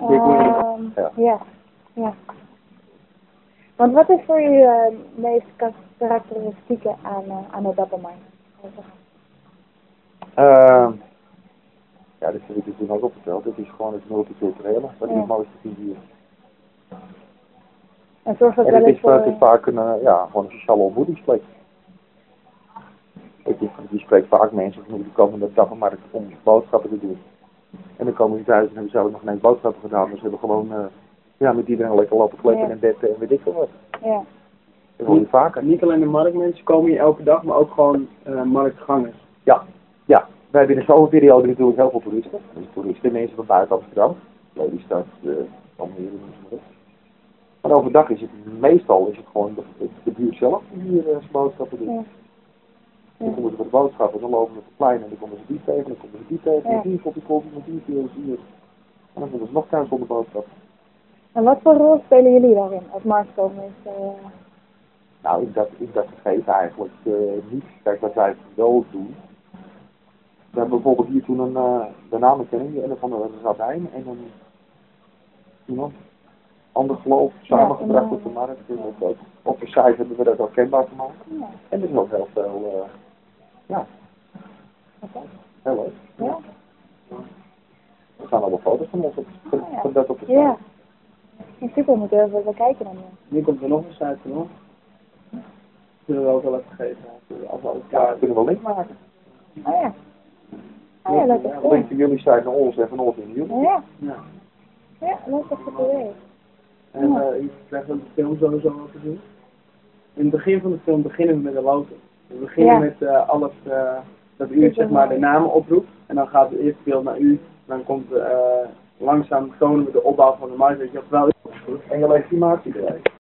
Ja. Ja. Want wat is voor u het meest karakteristieke aan het Dappermarkt? Ja, dat heb ik toen ook opgeteld. Het is gewoon het multiculturele, wat ik het mooiste vind hier. En zorgt dat En wel het eens is, voor... het is vaak gewoon een sociale ontmoetingsplek. Je spreekt vaak mensen die komen naar de Dappermarkt om boodschappen te doen. En dan komen ze thuis en hebben zelf nog geen boodschappen gedaan, maar ze hebben gewoon met iedereen lekker lopen kletsen en betten en weet ik veel wat. Ja. Dat hoor je vaker. Niet alleen de marktmensen komen hier elke dag, maar ook gewoon marktgangers. Ja. Wij hebben in de zomerperiode natuurlijk heel veel toeristen. Dus toeristen, mensen van buiten Amsterdam. Lelystad, Almere enzovoort. Maar overdag is het meestal gewoon de buurt zelf die hier zijn boodschappen doen. Ja. Dan komen ze voor de boodschappen, dan lopen ze op het plein en dan komen ze die tegen, dan komen ze die tegen, met die kopje koffie, met die hier. En dan komen ze nog thuis zonder boodschappen. En wat voor rol spelen jullie daarin als marktkomers? Nou, in dat gegeven eigenlijk niet. Kijk, wat wij wel doen. We hebben bijvoorbeeld hier toen de namenkenning, en van de Rabijn en iemand, ander geloof, samengebracht op de markt. En op de site hebben we dat ook kenbaar gemaakt. Ja. En er is ook heel veel, heel leuk. Ja. Er staan allemaal foto's van ons van dat op de site. Ja. Super, moeten we even kijken dan. Nu komt er nog een site van ons. Zullen we ook wel even geven. Als we alles Ja, kunnen we link maken. Oh ja. Oh ja, dat is goed. Link van jullie site naar ons en van ons in jullie. Ja. Ja. Ja, dat is een goed idee. En je krijgt ook de film sowieso wat te zien. In het begin van de film beginnen we met de loting. We beginnen met alles dat u zeg maar de namen oproept. En dan gaat het eerste beeld naar u. Dan komt langzaam tonen we de opbouw van de markt. Weet je, terwijl u... En je legitimatie erbij.